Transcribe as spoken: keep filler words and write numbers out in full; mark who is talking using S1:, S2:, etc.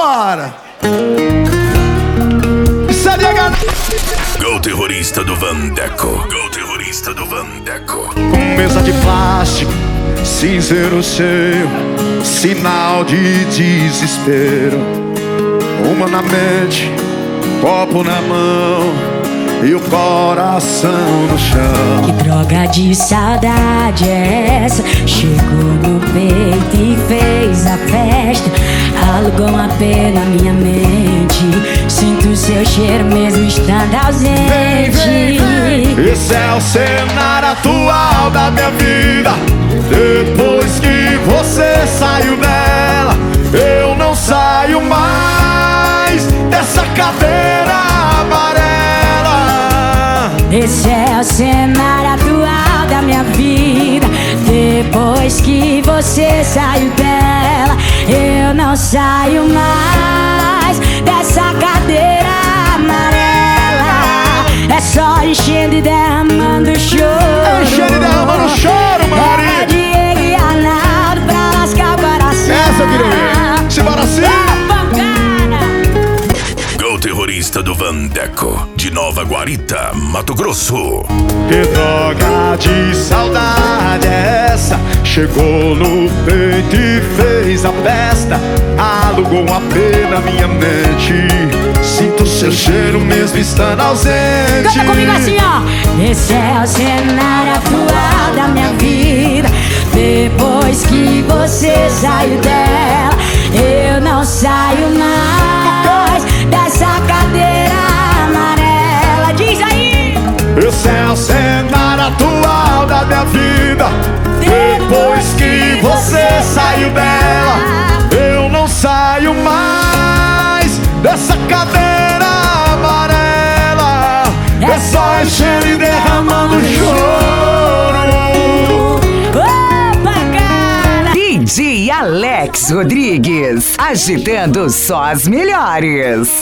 S1: Vambora!
S2: Go terrorista do Vandeco. Go terrorista do Vandeco.
S1: Mesa de plástico, cinzeiro cheio, sinal de desespero. Uma na mente, copo na mão e o coração no chão.
S3: Que droga de saudade é essa? Chegou no peito e fez a festa. Alugou uma pena na minha mente. Sinto seu cheiro mesmo estando ausente.
S1: Vem, vem, vem. Esse é o cenário atual da minha vida. Depois que você saiu dela, eu não saio mais dessa cadeira amarela.
S3: Esse é o cenário atual da minha vida. Depois que você saiu dela, eu não saio mais dessa cadeira amarela. É só enchendo e derramando choro.
S1: Enchendo e derramando choro, Mari.
S3: É Diego e Arnaldo pra lascar o coração.
S1: Essa eu queria ver. Simbora assim.
S2: Go terrorista do Vandeco, de Nova Guarita, Mato Grosso.
S1: Que droga de saudade é essa? Chegou no peito e fez a festa. Alugou um A P na minha mente. Sinto seu cheiro mesmo estando ausente.
S3: Canta comigo assim, ó. Esse é o cenário atual da minha vida. Depois que você saiu dela, eu não saio mais dessa cadeira amarela. Diz aí!
S1: Esse é o cenário atual da minha vida. Depois que você saiu dela, eu não saio mais dessa cadeira amarela. É só enchendo e derramando choro.
S3: Opa, cara!
S4: D J Alex Rodrigues, agitando só as melhores.